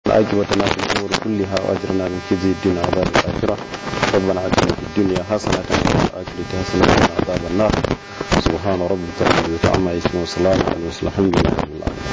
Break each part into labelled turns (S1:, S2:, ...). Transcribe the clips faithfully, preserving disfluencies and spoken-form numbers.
S1: عاقبة لنا في الأمور كلها وأجرنا من خزي الدنيا وعذاب الآخرة ربنا آتنا في الدنيا حسنة وفي الآخرة حسنة وقنا عذاب النار سبحان ربك رب العزة عما يصفون وسلام على المرسلين الحمد لله رب العالمين.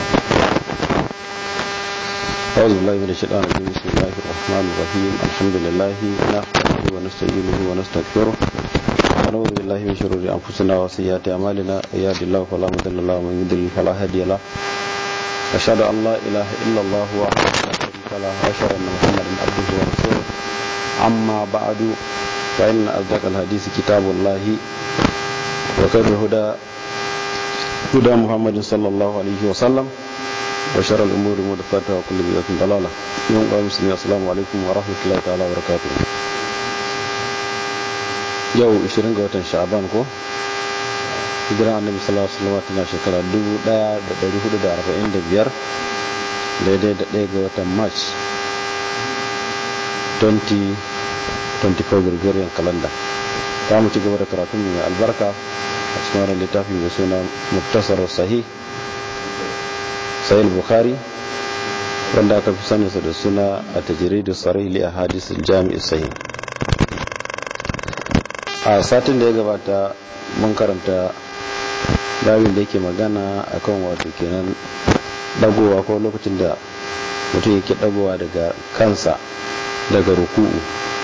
S1: أعوذ بالله من الشيطان الرجيم بسم الله الرحمن الرحيم الحمد لله نحمده ونستعينه ونستغفره ونعوذ بالله من شرور أنفسنا وسيئات أعمالنا يهد الله فلا مضل له ومن يضلل فلا هادي له أشهد أن لا إله إلا الله وحده لا شريك له وأشهد أن محمدا عبده ورسوله أما بعد فإن أصدق الحديث كتاب الله وخير الهدى هدى محمد صلى الله عليه وسلم وشر الأمور محدثاتها وكل بدعة ضلالة. يوم المسلمين السلام عليكم ورحمة الله تعالى وبركاته. يوم عشرين ga watan Sha'ban ko hijira annabi sallallahu alaihi wasallam tana shekara dubu ɗaya da ɗari hudu da arba'in da biyar daidai da ɗaya ga watan March twenty twenty-four Gregorian calendar. Ta mu ci gaba da karatun mai albarka a cikin wannan littafi mai suna Muktasar Sahih Sahih Bukhari wanda aka fi saninsa da suna at-tajrid as-sarih li ahadith al-jami' as-sahih. A satin da ya gabata mun karanta babin da yake magana akan wato kenan dagowa ko lokacin da mutum yake dagowa daga kansa daga ruku'u.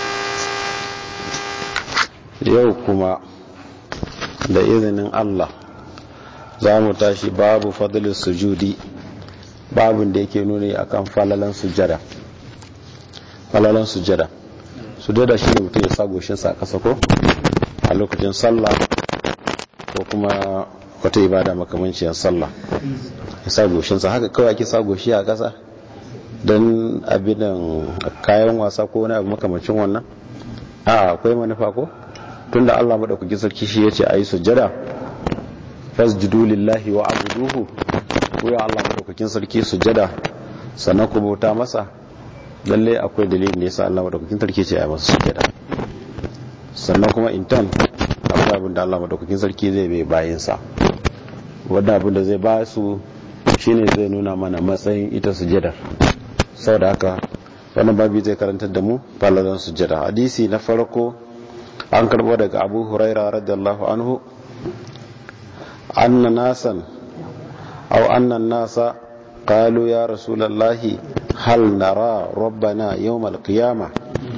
S1: Yau kuma da izinin Allah za mu tashi babu fadlus sujudi, babin da yake nuni akan falalan sujada. Falalan sujada sujada shine mutum ya sa goshinsa a ƙasa ko a lokacin sallah ko kuma wata ibada makamanciyar sallah ya sa goshinsa haka kawai ake sa goshi a ƙasa don abinan kayan wasa ko wani abu makamancin wannan. a akwai manufa ko tunda Allah madaukakin sarki shi yace ayi sujjada fasjudu lillahi wa abuduhu ko ya Allah madaukakin sarki sujjada sannan ku bauta masa, lalle akwai dalilin da yasa Allah madaukakin sarki ce ayi masa sujjada. sannan kuma intan akwai abin da Allah madaukakin sarki zai bai bayinsa, wadda abin da zai ba su shine zai nuna mana matsayin ita sujjadar. saboda haka wannan babu zai karantar da mu falalan sujjada. Hadisi na farko an karbo daga Abu Huraira radiyallahu anhu anna nasan aw anna nasa qalu ya rasulullahi hal nara rabbana yawm al-qiyamah.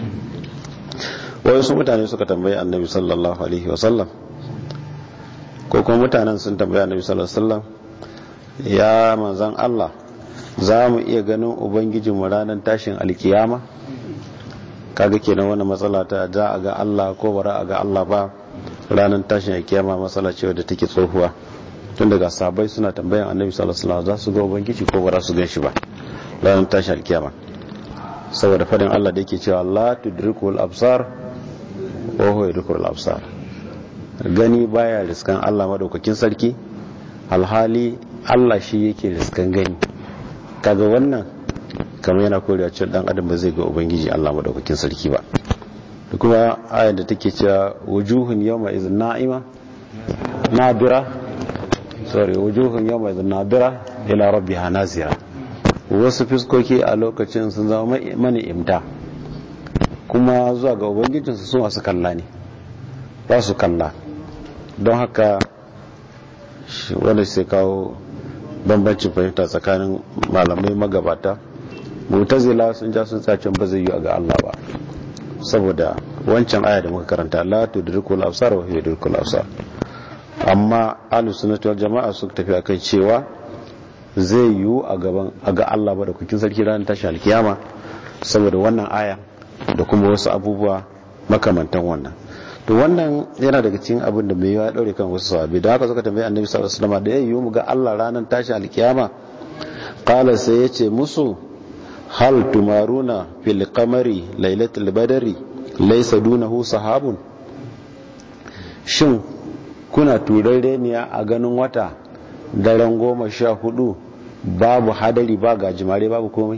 S1: wasu mutane suka tambaye annabi sallallahu alaihi wasallam ko kuma mutanen sun tambaye annabi sallallahu alaihi wasallam, ya manzan Allah za mu iya ganin ubangijinmu ranar tashin alkiyama? kaga kenan wannan matsala ta za a ga Allah ko bara a ga Allah ba ranar tashin alkiyama matsala ce wadda take tsohuwa. tun daga sahabbai suna tambayan annabi sallallahu alaihi wasallam za su ga ubangiji ko bara su gan shi ba ranar tashin alkiyama, saboda fadin Allah da yake cewa la tudrikul absar wa huwa yudrikul absar. gani baya riskan Allah madaukakin sarki, alhali Allah shi yake riskan gani. kaga wannan kamar yana korewa cewa dan adam ba zai ga ubangiji Allah madaukakin sarki ba. da kuma ayar da take cewa wujuhun yawma idhin na'ima nadira sorry wujuhun yawma idhin nadira ila rabbiha nazira. wasu fiskoki a lokacin sun zama mani imta kuma zuwa ga ubangijinsu su masu kalla ne, ba su kalla. don haka wanda sai kawo bambancin fahimta tsakanin malamai magabata. mu'tazila sun ja sun tsacin ba zai yi ga Allah ba, saboda wancan aya da muka karanta la tudrikul absar wa huwa yudrikul absar. amma ahlus sunnati wal jamaa suka tafi akan cewa zai yi a gaban ga Allah ba da kukin sarki ranar tashin alkiyama, saboda wannan aya da kuma wasu abubuwa makamantan wannan. to wannan yana daga cikin abin da mai yawa daure kan wasu sahabbai. da haka suka tambaye annabi sallallahu alaihi wasallam da yayi mu ga Allah ranar tashin alkiyama. qala sai yace musu hal tumaruna fil qamari lailatul badri laysa dunahu sahabun. shin kuna turareniya a ganin wata daren goma sha hudu babu hadari ba gajimare babu komai?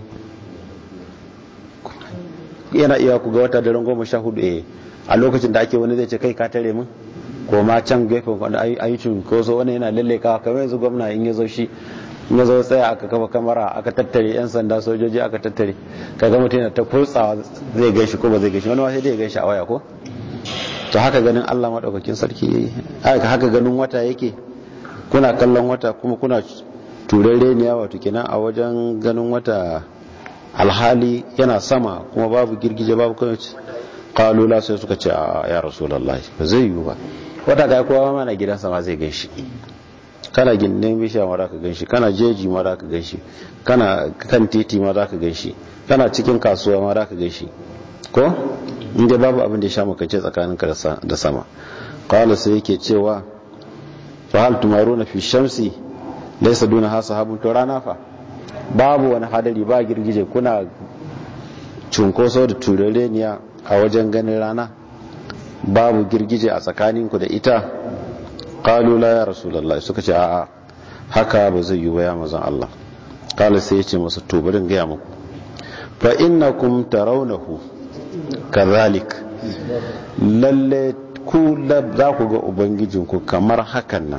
S1: yana iya ku ga wata daren goma sha hudu eh a lokacin da ake wani zai ce kai ka tare mun ko ma can gefen wanda ayyucin ko so wani yana lalleka kamar yanzu gwamna in ya zo shi in ya zo tsaya aka kafa kamera aka tattare yan sanda sojoji aka tattare kaga mutum yana ta kurtsawa zai gaishe ko ba zai gaishe wani ma sai dai ya gaishe a waya ko to haka ganin Allah madaukakin sarki yayi haka haka ganin wata yake kuna kallon wata kuma kuna turare ne wato kenan a wajen ganin wata alhali yana sama kuma babu girgije babu kuma qalu la sai suka ce ya rasulullahi ba zai yi ba wata ga kowa mana gidan sama zai gaishe kana gindin bishiya ma za ka ganshi kana jeji ma za ka ganshi kana kan titi ma za ka ganshi kana cikin kasuwa ma za ka ganshi ko inda babu abin da ya sha makance tsakaninka da sama qala sai yake cewa fa hal tumaruna fi shamsi laysa duna ha sahabun to rana fa babu wani hadari ba girgije kuna cunkoso da turareniya a wajen ganin rana babu girgije a tsakaninku da ita qalu la ya rasulullahi suka ce a'a haka ba zai yi ba ya manzon Allah qala sai yace masa to bari in ga muku fa innakum tarawnahu kadhalik lalle ku za ku ga ubangijinku kamar hakan nan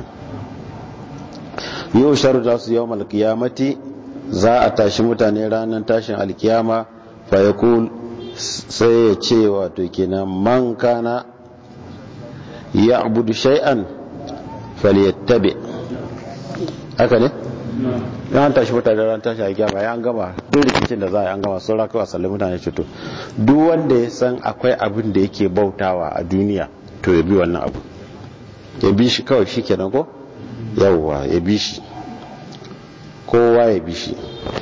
S1: yau sharu da su yawmal qiyamati za a tashi mutane ranar tashin alkiyama fa yaqul sai ya ce wato kenan man kana ya'budu shay'an falyattabi haka ne yan tashi mutane ran tashi a kiyama ya an gama duk rikicin da za a yi an gama sun rakawa sallai mutane cuto duk wanda ya san akwai abin da yake bautawa a duniya to ya bi wannan abu ya bi shi kawai shi kenan ko yawwa ya bi shi kowa ya bi shi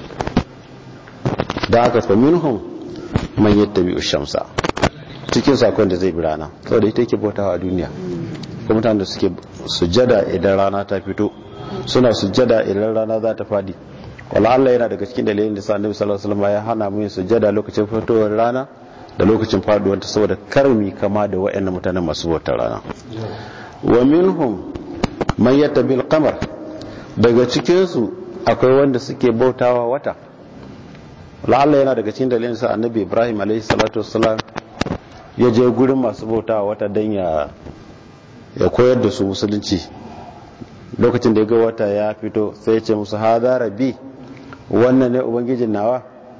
S1: da aka fa minhum man yattabi'u shamsa cikin sakon da zai bi rana saboda ita yake bautawa a duniya kuma mutanen da suke sujjada idan rana ta fito suna sujjada idan rana za ta fadi wala Allah yana daga cikin dalilin da sa Annabi sallallahu alaihi wasallam ya hana mu yin sujjada lokacin fitowar rana da lokacin faduwar ta saboda karmi kama da wayannan mutanen masu bautar rana wa minhum man yattabi'ul qamar daga cikin su akwai wanda suke bautawa wata wala Allah yana daga cikin dalilin sa Annabi Ibrahim alaihi salatu wassalam ya je gurin masu bautawa wata dan ya ya koyar da su musulunci lokacin da ya ga wata ya fito sai ya ce musu hada rabbi wannan ne ubangijin nawa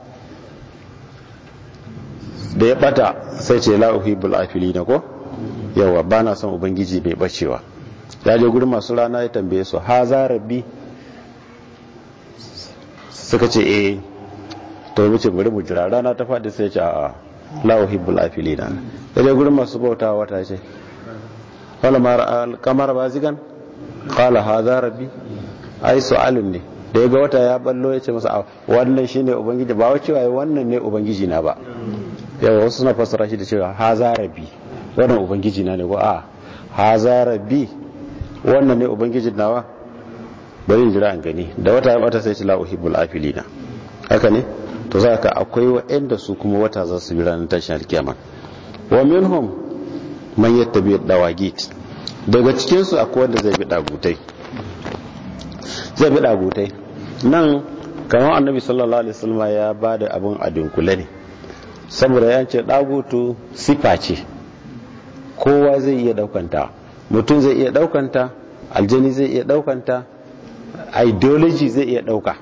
S1: da ya bata sai ce la uhibul afilina ko yawa bana son ubangiji mai bacewa ya je gurin masu rana ya tambaye su haza rabbi suka ce eh to mu ce bari mu jira rana ta fadi sai ya ce a'a la uhibul afilina ya je gurin masu bautawa wata ce wala mara kamar bazigan qala hadha rabbi ai su'alun ne da yaga wata ya ballo yace masa wannan shine ubangiji ba wai cewa wannan ne ubangiji na ba yawa wasu suna fassara shi da cewa hadha rabbi wannan ubangiji na ne ko a hadha rabbi wannan ne ubangiji nawa bari in jira an gani da wata ya bata sai ce la uhibul afilina haka ne to zaka akwai wa'anda su kuma wata za su bi ranar tashin alkiyama wa minhum man yattabi dawagit daga cikin su akwai wanda zai bi dagutai zai bi dagutai nan kamar annabi sallallahu alaihi wasallam ya bada abun a dunkule ne saboda ya ce dagutu sifa ce kowa zai iya daukanta mutum zai iya daukanta aljani zai iya daukanta ideology zai iya dauka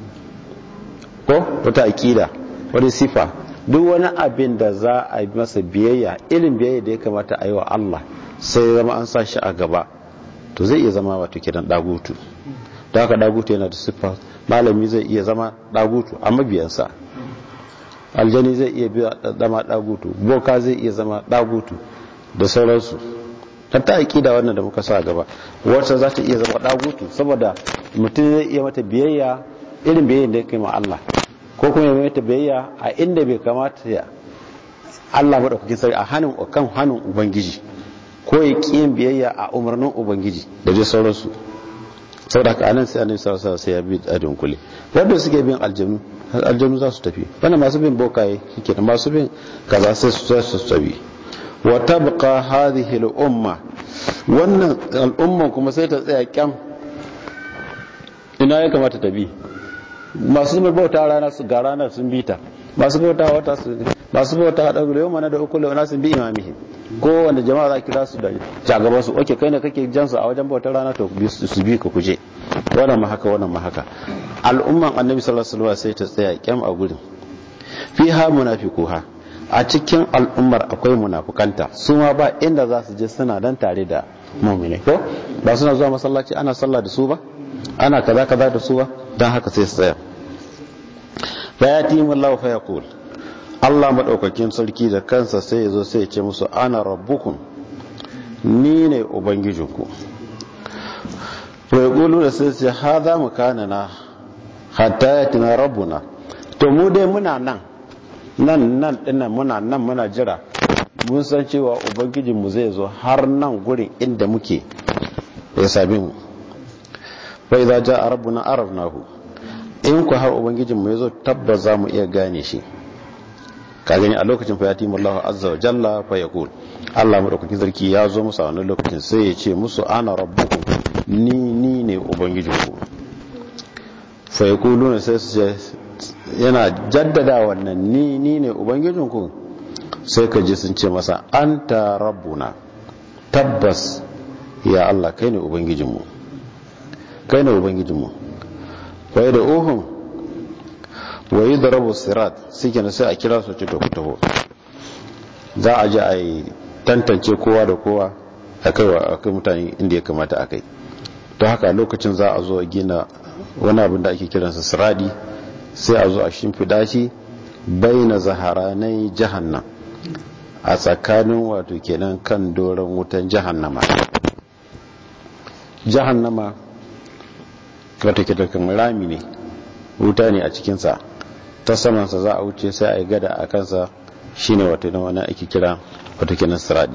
S1: ko wata akida wani sifa duk wani abin da za a yi masa biyayya ilin biyayya da ya kamata a yi wa Allah sai ya zama an sa shi a gaba to zai iya zama wato kidan dagutu da haka dagutu yana da siffa malami zai iya zama dagutu a mabiyansa aljani zai iya zama dagutu boka zai iya zama dagutu da sauransu hatta aqida wannan da muka sa a gaba wacce za ta iya zama dagutu saboda mutum zai iya mata biyayya irin biyayya da yake ma Allah ko kuma ya mata biyayya a inda bai kamata ya Allah madaukakin sarki a hannun kan hannun ubangiji ko ya kiyin biyayya a umarnin ubangiji da dai sauransu saboda ka anan sai annabi sallallahu alaihi wasallam sai ya bi adin kulli wanda suke bin aljanu aljanu za su tafi wannan masu bin bokaye shike da masu bin kaza sai su su tafi wa tabqa hadhihi al umma wannan al'umma kuma sai ta tsaya kyam ina ya kamata ta bi masu bauta rana su ga ranar sun bita masu bauta wata su masu bauta da yau mana da ukul wa nasin bi imamihim ko wanda jama'a za kira su da jagaban su oke kai ne kake jan su a wajen bautar rana to su bi ka kuje wannan ma haka wannan ma haka. Al'umman annabi sallallahu alaihi wasallam sai ta tsaya kyam a gurin. Fiha munafiquha, a cikin al'ummar akwai munafukanta, su ma ba inda za su je suna dan tare da mu'mini ko ba suna zuwa masallaci ana sallah da su ba, ana kaza kaza da su ba, dan haka sai su tsaya. Fa yatimullahu fa yaqul, Allah madaukakin sarki da kansa sai ya zo sai ya ce musu ana rabbukum, ni ne ubangijinku. Fa yaqulu da sai sai hadha makanana hatta yatina rabbuna, to mu dai muna nan nan nan dinnan muna nan muna jira, mun san cewa ubangijinmu zai zo har nan gurin inda muke ya same mu. fa idza jaa rabbuna arafnahu, in ku har ubangijinmu ya zo tabbas za mu iya gane shi. ka gani a lokacin fa yatimu Allah azza wa jalla fa yaqul, Allah madaukakin sarki ya zo musu a wannan lokacin sai ya ce musu ana rabbukum, ni ni ne ubangijinku. fa yaquluna sai su ce, yana jaddada wannan ni ni ne ubangijinku, sai ka ji sun ce masa anta rabbuna, tabbas ya Allah kai ne ubangijinmu, kai ne ubangijinmu. wa da uhum wa yudrabu sirat, suke na sai a kira su ce to fito, za a ji a yi tantance kowa da kowa a kai mutane inda ya kamata a kai. to haka lokacin za a zo a gina wani abin da ake kiransa siradi, sai a zo a shimfida shi baina zaharanai jahannam, a tsakanin wato kenan kan doron wutan jahannama. Jahannama wato kenan kan rami ne, wuta ne a cikinsa, ta samansa za a wuce sai a yi gada a kansa, shine wato na wani ake kira wato kenan siradi.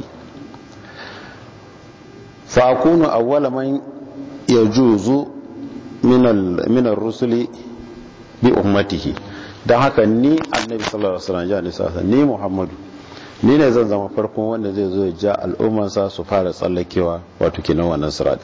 S1: fa akunu awwala man yajuzu min ar-rusuli bi ummatihi, dan haka ni annabi sallallahu alaihi wasallam ni Muhammadu, ni ne zan zama farkon wanda zai zo ya ja al'ummansa su fara tsallakewa wato kinan wannan sirat.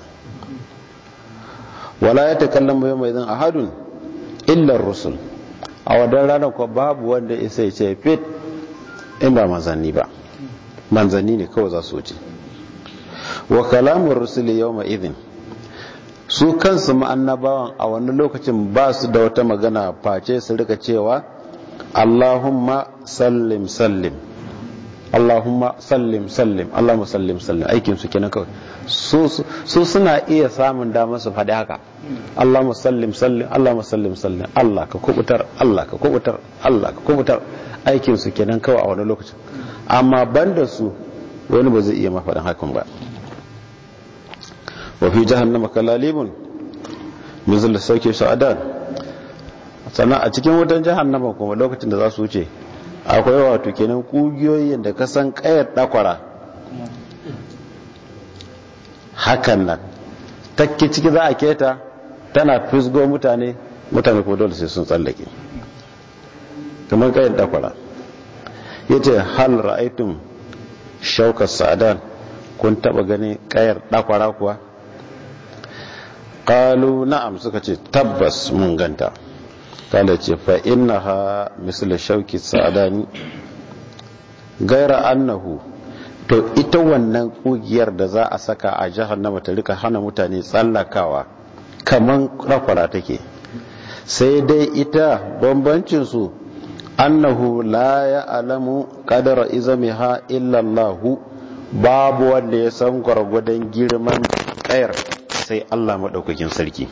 S1: wala ya takallamu yawma idan ahadun illa ar-rusul, a wadan ranar ko babu wanda isa ya ce fit in ba manzanni ba, manzanni ne kawai za su wuce. wa kalamur rusuli yawma idhin, su kansu ma'annabawan a wannan lokacin ba su da wata magana face su rika cewa Allahumma sallim sallim, Allahumma sallim sallim, Allahumma sallim sallim, aikin su kenan kawai. su su suna iya samun damar su faɗi haka, Allahumma sallim sallim, Allahumma sallim sallim, Allah ka kubutar, Allah ka kubutar, Allah ka kubutar, aikin su kenan kawai a wannan lokacin. amma banda su wani ba zai iya mafaɗin hakan ba. wa fi jahannama kalalibun mithla sauki sa'adan, sannan a cikin wutan jahannama kuma lokacin da za su wuce akwai wato kenan kugiyoyin da ka san kayar dakwara hakan nan takki ciki za a keta, tana fisgo mutane mutane ko dole sai sun tsallake kamar kayar dakwara. yace hal ra'aytum shauka sa'adan, kun taba gani kayar dakwara kuwa? qalu na'am, suka ce tabbas mun ganta. kala ce fa innaha misla shauki sa'adani gaira annahu, to ita wannan kugiyar da za a saka a jahannama ta rika hana mutane tsallakawa kaman rakwara take, sai dai ita bambancin su annahu la ya'lamu qadara izamiha illa Allah, babu wanda ya san gwargwadon girman kayar sai Allah madaukakin sarki.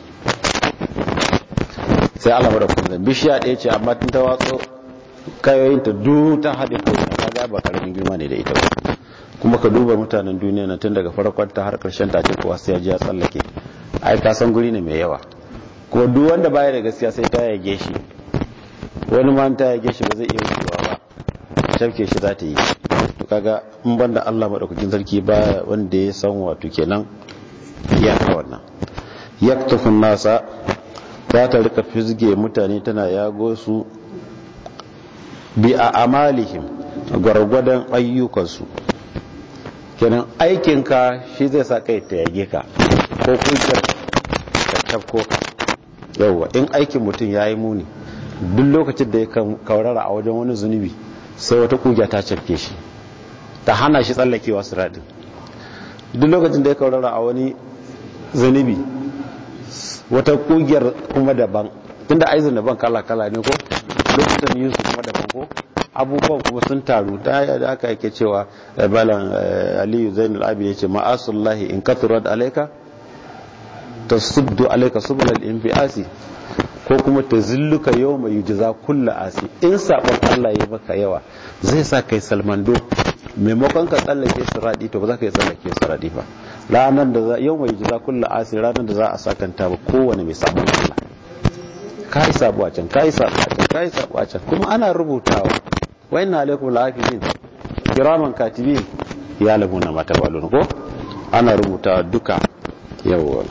S1: sai Allah madaukakin sarki, bishiya ɗaya ce amma tun ta watso kayoyinta duk ta haɗe ko ta ga ba karamin girma ne da ita ba. kuma ka duba mutanen duniya na tun daga farkon ta har karshen ta ce kowa sai ya ji ya tsallake, ai ka san guri ne mai yawa, kuma duk wanda baya da gaskiya sai ta yage shi, wani ma ta yage shi ba zai iya wucewa ba, tafke shi za ta yi. to kaga in banda Allah madaukakin sarki ba wanda ya san wato kenan ya ka wannan. yaktufun nasa, za ta rika fizge mutane tana yago su bi a amalihim, gwargwadon ayyukansu. kenan aikinka shi zai sa kai ta yage ka ko kungiyar ta tafko ka. yauwa in aikin mutum ya yi muni, duk lokacin da ya kaurara a wajen wani zunubi sai wata kungiya ta cafke shi ta hana shi tsallakewa siradin. duk lokacin da ya kaurara a wani zunubi wata kugiyar kuma daban, tunda aizin daban kala kala ne ko, lokutan yin su kuma daban ko, abubuwan kuma sun taru. Da aka yake cewa balan Aliyu Zainul Abi yace ma'asullahi in kathurat alayka tasuddu alayka subul al-inbiasi, ko kuma tazilluka yawma yujza kullu asi. In sabon Allah ya maka yawa zai sa kai salmando, maimakon ka tsallake siradi to ba za ka yi tsallake siradi ba. Ranar da za yawma yujza kullu asi, ranar da za a sakanta ba kowane mai sabon Allah. Kai sabo a can, kai sabo a can, kai sabo a can, kuma ana rubutawa. Wa inna alaikum la'afizin kiraman katibin ya'lamuna ma tafalun ko, ana rubutawa duka. Yawwa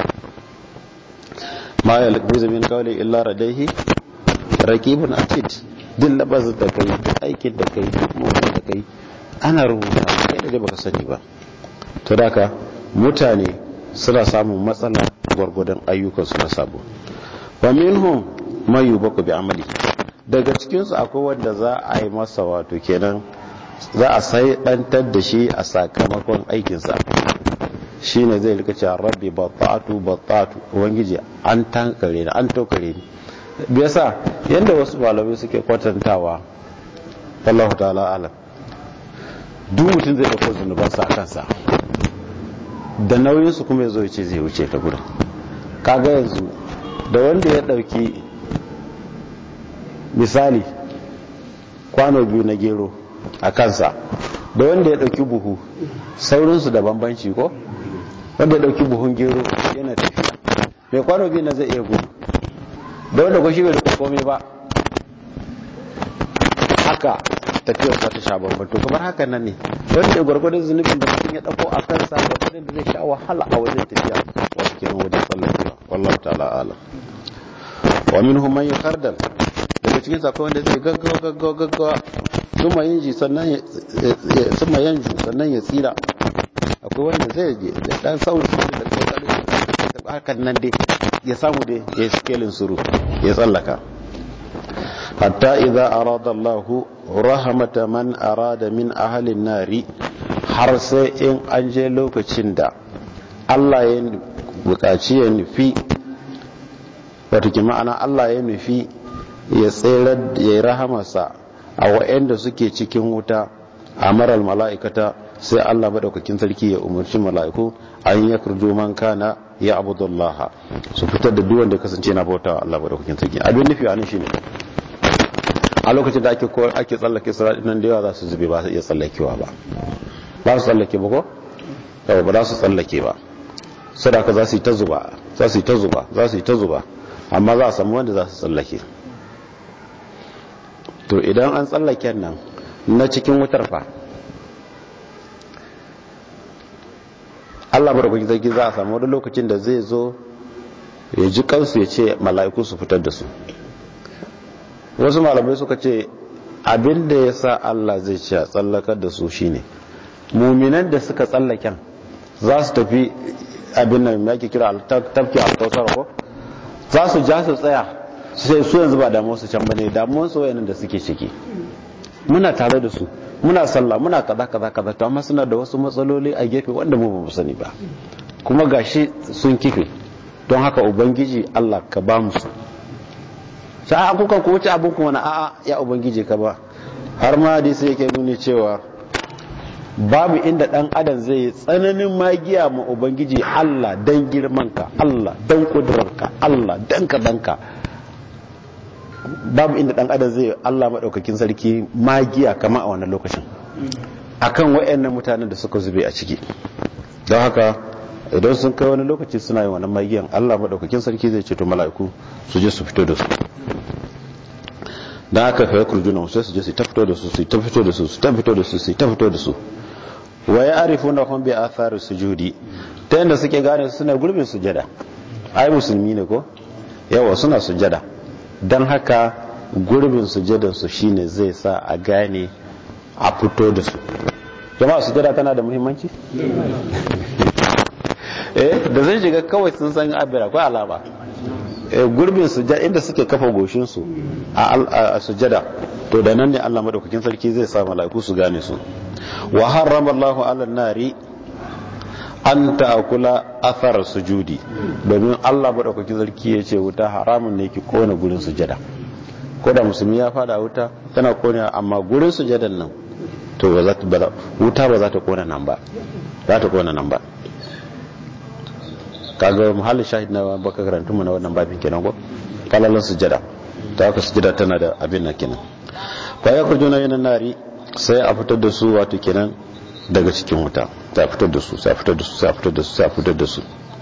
S1: ma yalbizu min qawli illa radaihi raqibun atid. Din labazin da kai, aikin da kai, mutum da kai ana rubutawa, kai da baka sani ba. To daka mutane suna samun matsala gwargwadon ayyukan su na sabo. Wa minhum man yubaku bi amali, daga cikin su akwai wanda za a yi masa wato kenan za a sai dantar da shi a sakamakon aikin sa. Shine zai rika cewa rabbi batatu batatu, ubangiji an tankare ni, an tokare ni. Bi yasa yanda wasu malamai suke kwatantawa, wallahu ta'ala alam, duk mutum zai dauko zunubansa a kansa da nauyin su kuma yazo ya ce zai wuce ta gurin. Kaga yanzu da wanda ya dauki misali kwano biyu na gero a kansa, da wanda ya dauki buhu, saurinsu da bambanci ko. Wanda ya dauki buhun gero yana tafiya, mai kwano biyu na zai iya gudu, da wanda ko shi bai da komai ba, haka tafiyar sa ta sha bambam. To kamar haka nan ne wanda gwargwadon zunubin da mutum ya dauko a kansa, gwargwadon da zai sha wahala a wajen tafiya wato kenan wajen tsallakewa. Wallahu ta'ala alam. Wa minhum man yakardal, daga cikin sa wanda zai gaggawa gaggawa gaggawa, suma yanji sannan ya suma yanju sannan ya tsira. Akwai wanda zai je da dan sauri da kokari hakan nan dai ya samu dai ya skelin suru ya tsallaka. Hatta idza arada Allahu rahmata man arada min ahli nari, har sai in an je lokacin da Allah ya bukaci ya nufi, wato ki ma'ana Allah ya nufi ya tsere ya yi rahamarsa a wa'anda suke cikin wuta, amaral mala'ikata, sai Allah madaukakin sarki ya umarci mala'iku an yakurdu man kana ya abudullaha, su fitar da duk wanda ya kasance yana bautawa Allah madaukakin sarki. Abin nufi a nan shine a lokacin da ake ake tsallake sirati nan da yawa za su zube, ba su iya tsallakewa ba ba su tsallake ba ko yawa ba za su tsallake ba, sadaka za su yi ta zuba za su yi ta zuba za su yi ta zuba amma za a samu wanda za su tsallake. To idan an tsallake nan na cikin wutar fa, Allah barkwaki zargi za a samu wani lokacin da zai zo ya ji kansu ya ce mala'iku su fitar da su. Wasu malamai suka ce abin da ya sa Allah zai ce a tsallakar da su shine muminan da suka tsallaken za su tafi abin nan ya ke kira tafki alkawar ko, za su ja su tsaya sai su yanzu ba damuwarsu can bane, damuwarsu wayannan da suke ciki. Muna tare da su, muna sallah, muna kaza kaza kaza, to amma suna da wasu matsaloli a gefe wanda mu ba mu sani ba, kuma gashi sun kife. Don haka ubangiji Allah ka ba mu su, sai kuka ku wuce abin kuma na a'a ya ubangiji ka ba. Har ma hadisi yake nuni cewa babu inda dan adam zai yi tsananin magiya ma ubangiji Allah dan girmanka, Allah dan kudurarka, Allah dan kadanka. Babu inda dan adam zai Allah madaukakin sarki magiya kama a wannan lokacin akan wayannan mutanen da suka zube a ciki. Don haka idan sun kai wani lokaci suna yin wannan magiyan, Allah madaukakin sarki zai ce to mala'iku su je su fito da su. Dan haka fa yakurjuna sai su je su tafito da su su tafito da su su tafito da su su tafito da su. Wa ya'rifuna hum bi athari sujudi, ta yanda suke gane suna gurbin sujada. Ai musulmi ne ko yawa suna sujada, dan haka gurbin sujadan su shine zai sa a gane a fito da su. Jama'a sujada tana da muhimmanci? eh da zai shiga kawai sun san abira ko alama. Eh gurbin sujada inda suke kafa goshin su a sujada, to da nan ne Allah madaukakin sarki zai sa mala'iku su gane su. Wa harrama Allahu 'ala an-nari, an ta'kula athar sujudi, domin Allah madaukakin sarki ya ce wuta haramun ne ki kona gurin sujada. Ko da musulmi ya fada wuta tana kona, amma gurin sujadan nan to ba za ta wuta ba za ta kona nan ba, za ta kona nan ba. Kaga muhallin shahid na baka karantun mu na wannan babin kenan ko kalalan sujada, ta haka sujada tana da abin nan kenan. Fa yakhrujuna minan nari, sai a fitar da su wato kenan daga cikin wuta, sai a fitar da su sai a fitar da su sai a fitar da su sai a fitar da su.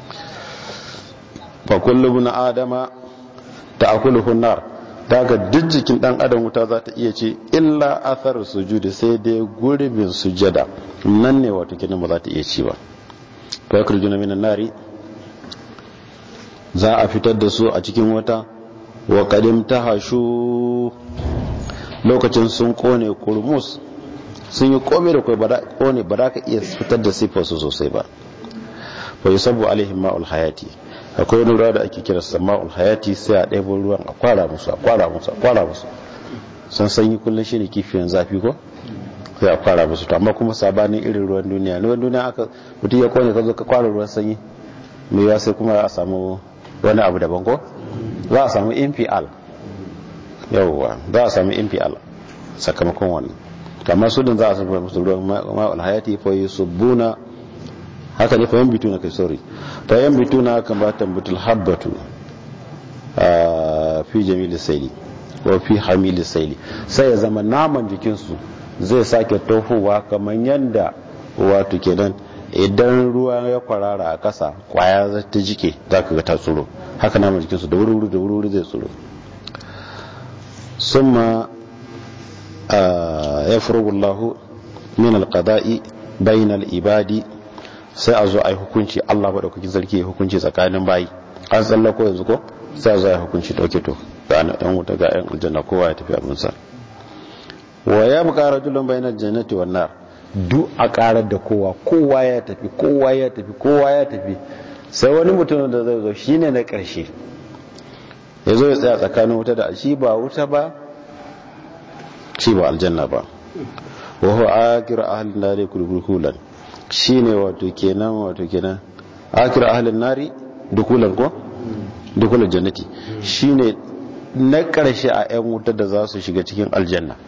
S1: Fa kullu ibn adama ta'kuluhu an-nar, daga duk jikin dan adam wuta za ta iya ce illa athar sujudi, sai dai gurbin sujada nan ne wato kenan ba za ta iya ci ba. Fa yakhrujuna minan nari, za a fitar da su a cikin wata. Wa qadim tahashu, lokacin sun kone kurmus, sun yi kome da kai bada kone ba za ka iya fitar da sifar su sosai ba. Fa yusabu alaihim ma'ul hayati, akwai wani ruwa da ake kira ma'ul hayati, sai a ɗebo ruwan a kwara musu a kwara musu a kwara musu. Sun sanyi kullun shine kifiyan zafi ko, sai a kwara musu. To amma kuma sabanin irin ruwan duniya, ruwan duniya aka mutum ya kone ka zo ka kwara ruwan sanyi, me ya sai kuma a samu wani abu daban ko, za a samu M P L, yawwa za a samu M P L sakamakon wannan. Kamar su din za a samu musu ruwan ma'ul hayati fa yusubbuna, haka ne fa yan bituna kai sorry fa yan bituna kan ba tambutul habbatu a fi jamil sayli wa fi hamil sayli, sai ya zama naman jikin su zai sake tofowa kamar yanda wato kenan idan ruwa ya kwarara a kasa kwaya za ta jike za ka ga ta tsoro, haka naman jikinsu da wuri-wuri da wuri-wuri zai tsoro. Summa ya furugullahu min alqada'i bainal ibadi, sai a zo a yi hukunci, Allah ba da kukin sarki ya hukunci tsakanin bayi. An tsallako yanzu ko, sai a zo a yi hukunci dauke to ga yan wuta ga yan aljanna, kowa ya tafi abinsa. Wa ya buƙa rajulun bainal jannati wan nar, duk a karar da kowa, kowa ya tafi kowa ya tafi kowa ya tafi, sai wani mutum da zai zo shine na ƙarshe ya zo ya tsaya tsakanin wuta da shi ba wuta ba shi ba aljanna ba. wa huwa akhiru ahlin nari kulkulan, shine wato kenan wato kenan akhiru ahlin nari dukulan ko dukulan jannati, shine na ƙarshe a ƴan wuta da za su shiga cikin aljanna.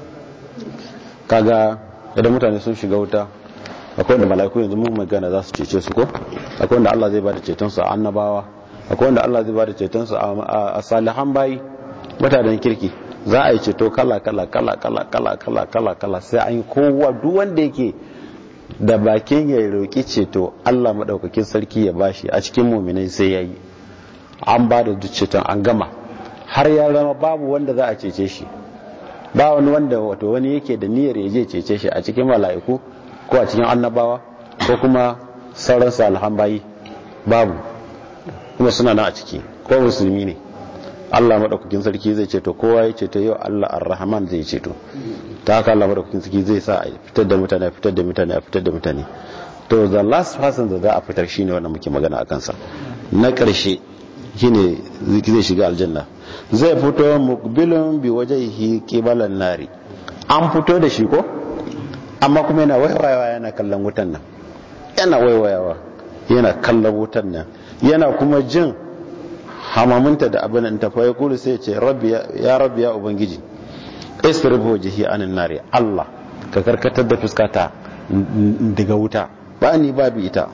S1: Kaga idan mutane sun shiga wuta, akwai wanda mala'iku yanzu mun magana za su cece su ko, akwai wanda Allah zai bada ceton su a annabawa, akwai wanda Allah zai bada ceton su a salihan bayi, mutanen kirki. Za a yi ceto kala kala kala kala kala kala kala kala, sai an yi kowa duk wanda yake da bakin ya roki ceto Allah madaukakin sarki ya bashi a cikin mu'minai sai yayi. An bada duk ceton an gama, har ya zama babu wanda za a cece shi, ba wani wanda wato wani yake da niyyar ya je cece shi a cikin mala'iku ko a cikin annabawa ko kuma sauran salihan bayi, babu, kuma suna nan a ciki, ko musulmi ne. Allah madaukakin sarki zai ceto kowa, ya ceto yau Allah ar-Rahman zai ceto. Ta haka Allah madaukakin sarki zai sa a fitar da mutane, a fitar da mutane, a fitar da mutane. To the last person da za a fitar shine wanda muke magana a kansa, na karshe shine zai shiga aljanna. Zai fito mukbilun bi wajhihi qibalan nari, an fito da shi ko, amma kuma yana waiwayawa yana kallon wutan nan, yana waiwayawa yana kallon wutan nan, yana kuma jin hamamunta da abin da tafa ya kulu, sai ya ce rabbi ya rabbi ya ubangiji isrif wajhi anin nari, Allah ka karkatar da fuskata daga wuta, ba ni babu ita.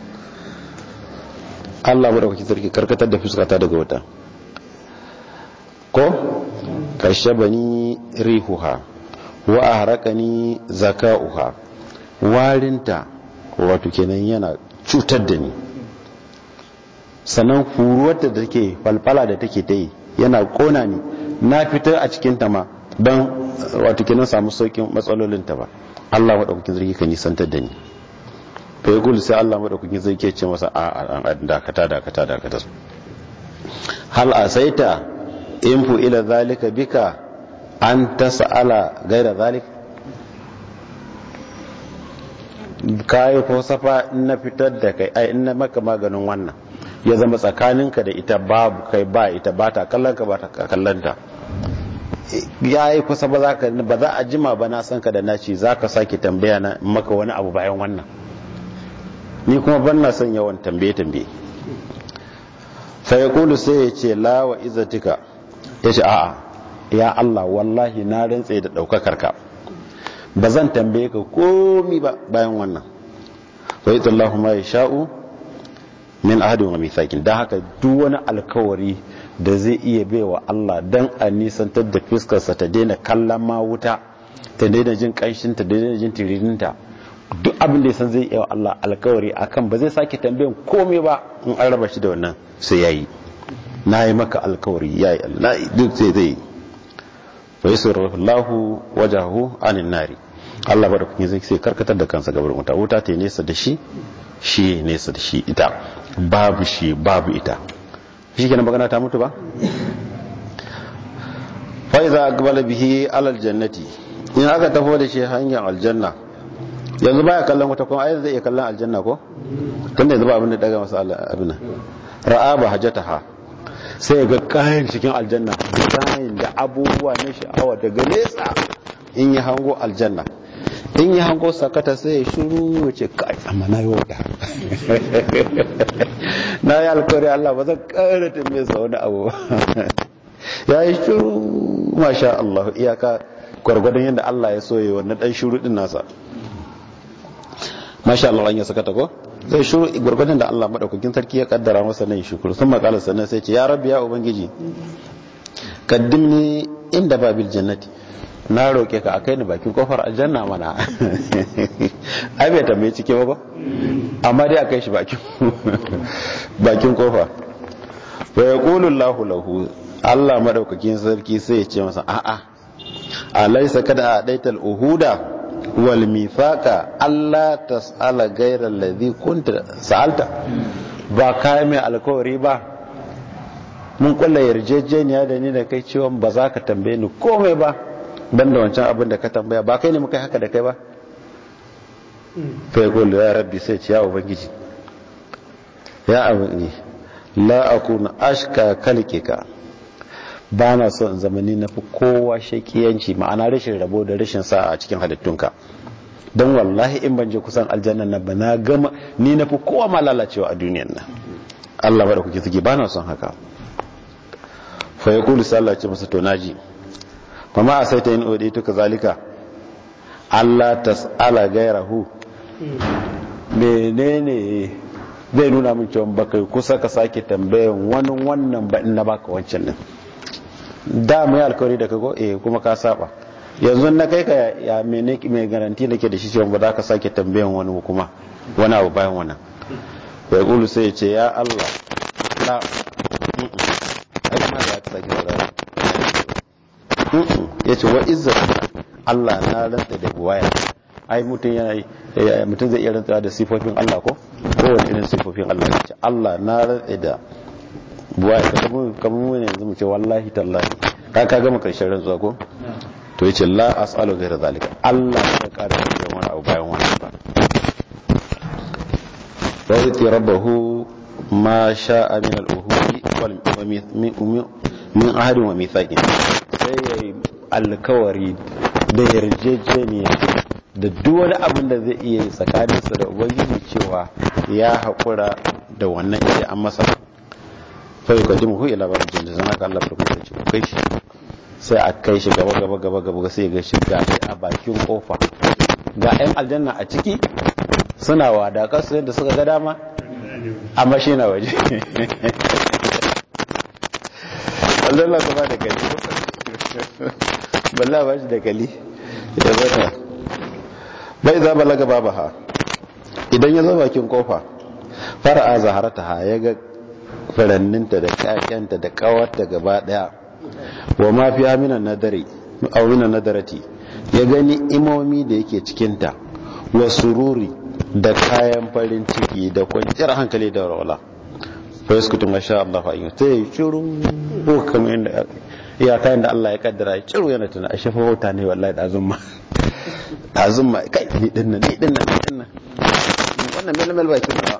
S1: Allah madaukaki sarki karkatar da fuskata daga wuta ko, kashabani rihuha wa ahraqani zakauha, warinta wato kenan yana cutar da ni, sannan furuwar da take falfala da take ta yi yana kona ni, na fitar a cikin ta ma don wato kenan samu saukin matsalolin ta ba. Allah madaukakin sarki kan nisantar da ni. fa yaqul, sai Allah madaukakin sarki ya ce masa a a dakata dakata dakata, hal asaita in fu ila zalika bika an tas'ala gaira zalik, kai ko safa in na fitar da kai, ai in na maka maganin wannan ya zama tsakaninka da ita babu kai ba ita, ba ta kallon ka ba ta kallon ta, ya yi kusa ba za ka ba za a jima ba na san ka da naci za ka sake tambaya na maka wani abu bayan wannan. ni kuma ban na son yawan tambaye tambaye fa yaqulu sai ya ce la wa izzatika yace a'a ya Allah wallahi na rantse da daukakar ka bazan tambaye ka komi ba bayan wannan wa itallahu ma yasha'u min ahadin wa mithaqin dan haka duk wani alkawari da zai iya baiwa Allah dan a nisantar da fiskarsa ta daina kallon ma wuta ta daina jin kanshin ta daina jin tiririnta duk abin da ya san zai iya Allah alkawari akan ba zai sake tambayan komai ba in an raba shi da wannan sai yayi nayi maka alkawari yayi Allah duk sai zai fa yasrullahu wajahu anin nari Allah ba da kun zai sai karkatar da kansa gaban wuta wuta ta nesa da shi shi nesa da shi ita babu shi babu ita shi kenan magana ta mutu ba fa iza aqbala bihi alal jannati in aka tafo da shi hanyar aljanna yanzu baya kallon wata kuma ai zai iya kallon aljanna ko tunda yanzu ba abin da daga masa abin ra'a ba hajataha sai ga kayan cikin aljanna kayan da abubuwa na sha'awa daga nesa in ya hango aljanna in ya hango sakata sai ya shiru ya ce kai amma na yi wauta na yi alkawari Allah ba zan ƙara tambaye sa wani abu ya yi shiru masha Allah iyaka gwargwadon yadda Allah ya soye wannan dan shiru din nasa masha Allah an ya sakata ko zai shiru gwargwadon da Allah madaukakin sarki ya kaddara masa nan shukuru sun makala sannan sai ce ya rabbi ya ubangiji kaddimni inda babil jannati na roƙe ka akai ni bakin kofar aljanna mana ai bai tambaye cike ba amma dai akai shi bakin bakin kofa wa yaqulu Allahu lahu Allah madaukakin sarki sai ya ce masa a'a alaysa kada adaital uhuda wal mithaqa alla tas'ala ghayra alladhi kunta sa'alta ba kai mai alkawari ba mun kulla yarjejeniya da ni da kai cewa ba za ka tambaye ni komai ba banda wancan abin da ka tambaya ba kai ne muka yi haka da kai ba fa yaqulu ya rabbi sai ce ya ubangiji ya abuni la akuna ashka kalkika ba na so in zamani na fi kowa shakiyanci ma'ana rashin rabo da rashin sa a cikin halittunka don wallahi in ban je kusan aljannan nan ba na gama ni na fi kowa ma lalacewa a duniyan nan Allah ba da kuke suke ba na son haka fa yaqulu sallallahu alaihi wasallam to naji fama a sai ta yin ode tuka zalika Allah tas'ala gairahu menene zai nuna min cewa baka kusa ka sake tambayan wani wannan ba in na baka wancan din da mai alkawari da kago eh kuma ka saba yanzu na kai ka ya mene mai garanti nake da shi cewa ba za ka sake tambayan wani kuma wani abu bayan wannan bai kulu sai ya ce ya Allah la ai ma za ka sake saurara ya ce wa izzata Allah na rantsa da buwaya ai mutum yana mutum zai iya rantsa da sifofin Allah ko kowane irin sifofin Allah ya ce Allah na rantsa da buwaya kamar kamar mu ne yanzu mu ce wallahi tallahi ka ka gama karshen rantsuwa ko to yace la as'alu ghayra zalika Allah ya kara da wani abu bayan wannan ba wa yati rabbahu ma sha'a min al-uhudi wal min ahadin wa mithaqin sai yayi alkawari da yarjejeniya da duk wani abin da zai iya yi tsakaninsa da ubangiji cewa ya haƙura da wannan idan an masa fa yuqaddimuhu ila babil jannah zan haka Allah farko ya ce kai shi sai a kai shi gaba gaba gaba gaba sai ga shi ga a bakin kofa ga ɗan aljanna a ciki suna wadakar su yadda suka ga dama amma shi na waje Allah ka ba da kai balla ba shi da kali ya zata bai za balaga babaha idan ya zo bakin kofa fara'a zaharataha ya ga furanninta da kakenta da kawarta gaba daya wa ma fi aminan nadari aw minan nadarati ya gani imomi da yake cikinta wa sururi da kayan farin ciki da kwanciyar hankali da walwala fa yaskutu masha Allah fa yin sai shiru ko kamar yanda iya kayan da Allah ya kaddara ya shiru yana tuna ashe fa hota ne wallahi da azumma azumma kai ni dinnan ni dinnan ni dinnan wannan melmel baki ba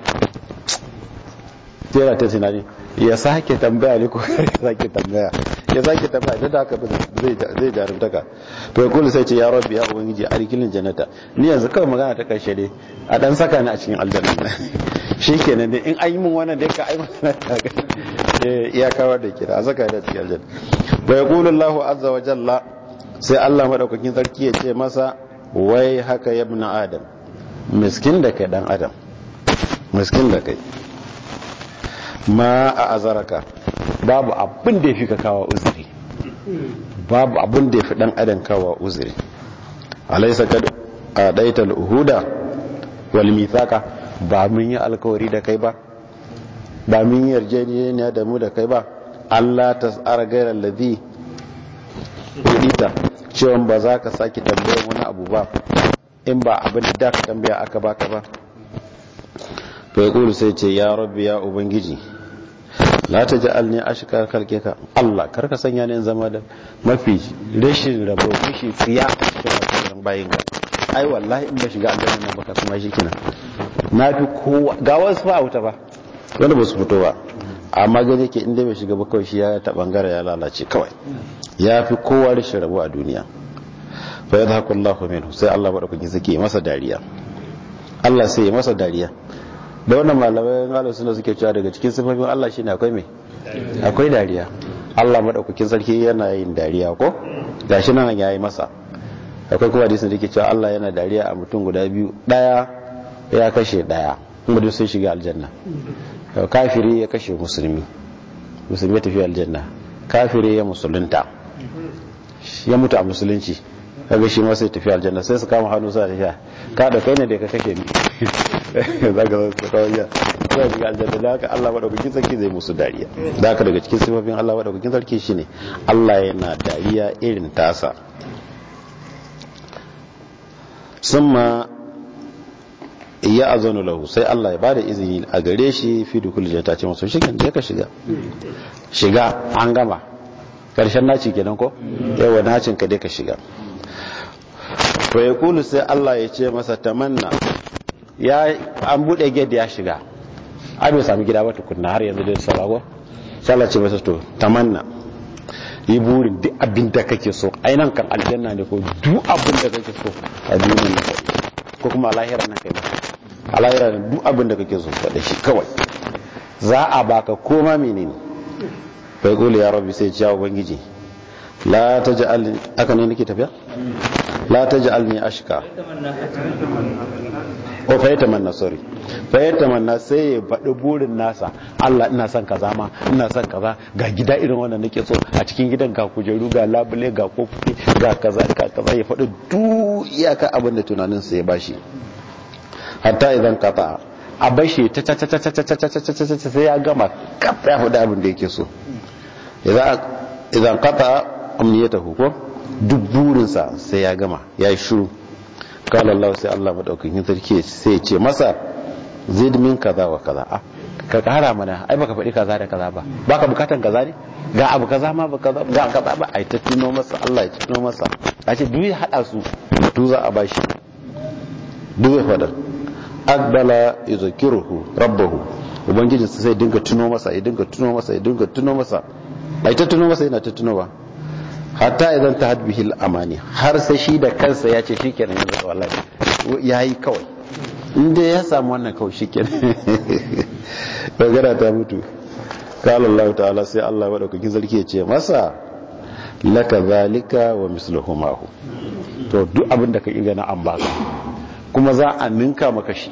S1: tera ta sinani ya sake tambaya ne ko ya sake tambaya ya zaki tafi da haka zai zai jarumtaka to ya kula sai ce ya rabbi ya ubangiji arikilin jannata ni yanzu kawai magana ta karshe dai a dan saka ni a cikin aljanna shikenan dai in an yi min wannan dai ka ai magana ta eh iya kawar da kira a saka ni a cikin aljanna wa yaqulu Allahu azza wa jalla sai Allah madaukakin sarki ya ce masa wai haka ya ibn adam miskin da kai dan adam miskin da kai ma a azaraka babu abin da ya fi ka kawo uzuri babu abin da ya fi dan adam kawo uzuri alaysa kad adaita al-uhuda wal mithaqa ba mun yi alkawari da kai ba ba mun yi yarjejeniya da mu da kai ba Allah tas'ara ghayra alladhi udita cewa ba za ka saki tambayar wani abu ba in ba abin da ka tambaya aka baka ba to ya kulu sai ce ya rabbi ya ubangiji la ta ja'alni ashka khalqika Allah karka sanya ni zama da mafi rashin rabo kishi tsiya cikin bayin ka ai wallahi in ba shiga aljanna nan baka kuma shi kina nafi kowa ga wasu ba wuta ba wanda ba su fito ba amma gane ke inda bai shiga ba kawai shi ya ta bangare ya lalace kawai ya fi kowa rashin rabo a duniya fa yadhaku Allahu minhu sai Allah madaukakin sake masa dariya Allah sai ya masa dariya da wannan malamai malamai suna suke cewa daga cikin sifofin Allah shine akwai me akwai dariya Allah madaukakin sarki yana yin dariya ko gashi nan yayi masa akwai kuma hadisin da yake cewa Allah yana dariya a mutum guda biyu daya ya kashe daya kuma duk sun shiga aljanna kafiri ya kashe musulmi musulmi ya tafi aljanna kafiri ya musulunta ya mutu a musulunci kaga shi ma sai tafi aljanna sai su kama hannu sa da sha ka da kai ne da ka kashe ni zaka zo ka ya sai ga aljanna da haka Allah madaukakin sarki zai musu dariya da haka daga cikin sifofin Allah madaukakin sarki shine Allah yana dariya irin tasa summa ya azanu lahu sai Allah ya bada izini a gare shi fi dukul jannata ce masa shigan je ka shiga shiga an gama karshen naci kenan ko yawa nacin ka dai ka shiga to ya kulu sai Allah ya ce masa tamanna ya an bude gate ya shiga a bai sami gida ba tukunna har yanzu dai sabago sai Allah ce masa to tamanna yi burin duk abin da kake so ainan kan aljanna ne ko duk abin da kake so a duniya ne ko kuma lahira nan kai a lahira ne duk abin da kake so da shi kawai za a baka koma menene fa yaqulu ya rabbi sai ya ubangiji la taj'al aka ne nake tafiya la taj'alni ashqa o fa yatamanna sorry fa yatamanna sai ya faɗi burin nasa Allah ina son kaza ma ina son kaza ga gida irin wannan nake so a cikin gidan ga kujeru ga labule ga kofi ga kaza ga kaza ya faɗi duk iyaka abin da tunanin sa ya bashi hatta idan kafa a bashi ta ta ta ta ta ta ta sai ya gama kafa ya faɗi abin da yake so idan idan kafa amniyatahu ko duk burinsa sai ya gama ya yi shuru kala Allah sai Allah madaukakin sarki sai ce masa zid min kaza wa kaza a ka kara mana ai baka faɗi kaza da kaza ba baka bukatan kaza ne ga abu kaza ma ba kaza ga kaza ba ai ta tuno masa Allah ya tuno masa a ce duk ya hada su to za a bashi duk ya fada aqbala yuzkiruhu rabbahu ubangiji sai dinga tuno masa ya dinga tuno masa ya dinga tuno masa ai ta tuno masa yana ta tunowa hatta idan ta hadbihil amani har sai shi da kansa ya ce shikenan yanzu wallahi yayi kawai inda ya samu wannan kawai shikenan dogara ta mutu qala Allah ta'ala sai Allah madaukakin sarki ya ce masa laka zalika wa misluhuma to duk abin da ka yi gana an baka kuma za a ninka maka shi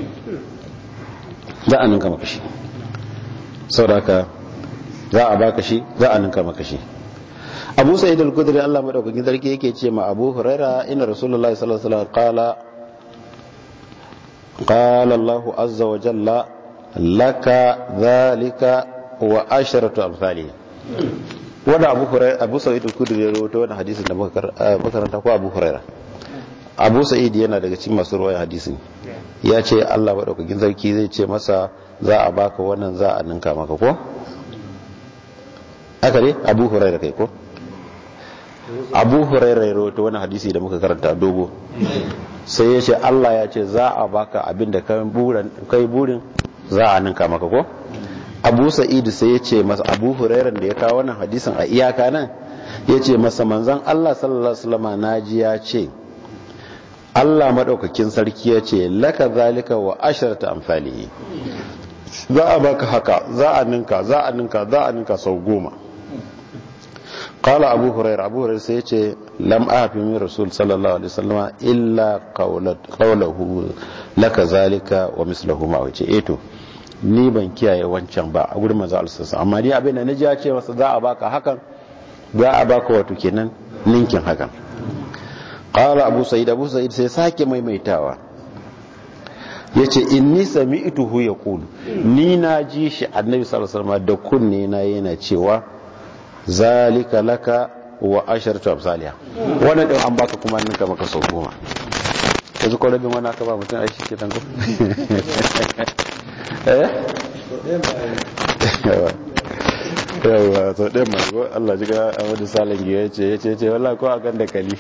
S1: za a ninka maka shi saboda haka za a baka shi za a ninka maka shi Abu Sa'id al-Khudri Allah madaukakin sarki yake ce ma Abu Huraira inna Rasulullahi sallallahu alaihi wasallam qala qala Allahu azza wa jalla laka dhalika wa asharatu amsalih wanda Abu Huraira Abu Sa'id al-Khudri ya rawaito wannan hadisin da muka karanta ko Abu Huraira Abu Sa'id yana daga cikin masu ruwaya hadisin ya ce Allah madaukakin sarki zai ce masa za a baka wannan za a ninka maka ko haka ne Abu Huraira kai ko Abu Huraira ya rawaito wani hadisi da muka karanta dogo sai ya ce Allah ya ce za a baka abin da kai burin za a ninka maka ko Abu Sa'id sai ya ce masa, Abu Hurairah da ya kawo wannan hadisin a iyaka nan ya ce masa, manzon Allah sallallahu alaihi wasallam naji ya ce Allah madaukakin sarki ya ce laka zalika wa asharatu amsalihi, za a baka haka, za a ninka za a ninka za a ninka sau goma. Qala Abu Hurairah, Abu Hurairah sai ya ce lam afi min rasul sallallahu alaihi wasallam illa qawluhu laka zalika wa misluhu ma wace eto ni ban kiyaye wancan ba a gurin manzo Allah sallallahu amma ni abin da naji ya ce masa za a baka hakan, za a baka wato kenan ninkin hakan. Qala Abu Sa'id, Abu Sa'id sai sake maimaitawa yace inni sami'tuhu yaqulu, ni na ji shi annabi sallallahu alaihi wasallam da kunne na yana cewa zalika laka wa asharatu amsalha, wannan din an baka kuma ninka maka sau goma. yanzu ko rabin wannan aka ba mutum ai shi ke tango eh yawa to ɗin mago Allah ji ga Ahmadu Salangi ya ce ya ce ce wallahi ko akan da kali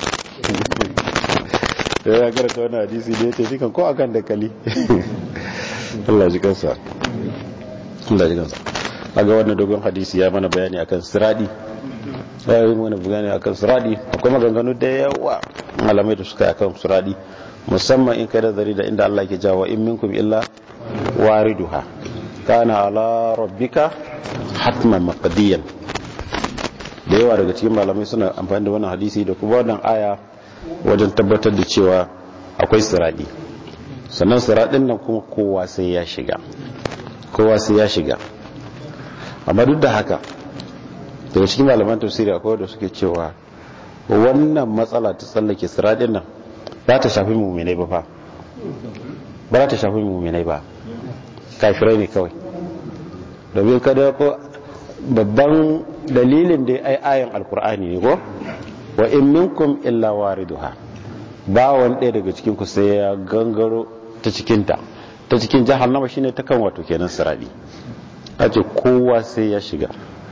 S1: ya karanta wannan hadisi da ya ce dukan ko akan da kali Allah ji kansa Allah ji kansa aga wannan dogon hadisi ya mana bayani akan siradi ya yi mana bayani akan siradi akwai maganganu da yawa malamai da suka akan siradi, musamman in kai da zari da inda Allah ke jawo in minkum illa wariduha kana ala rabbika hatman maqdiyan. Da yawa daga cikin malamai suna amfani da wannan hadisi da kuma wannan aya wajen tabbatar da cewa akwai siradi, sannan siradin nan kuma kowa sai ya shiga kowa sai ya shiga amma duk da haka daga cikin malaman tafsiri akwai da suke cewa wannan matsala ta tsallake siradin nan ba ta shafi mu'minai ba fa ba za ta shafi mu'minai ba, kafirai ne kawai. domin kada ko babban dalilin da ai ayan alkur'ani ne ko wa in minkum illa wariduha, ba wani ɗaya daga cikin ku sai ya gangaro ta cikin ta ta cikin jahannama shine ta kan wato kenan siradi, ace kowa sai ya shiga.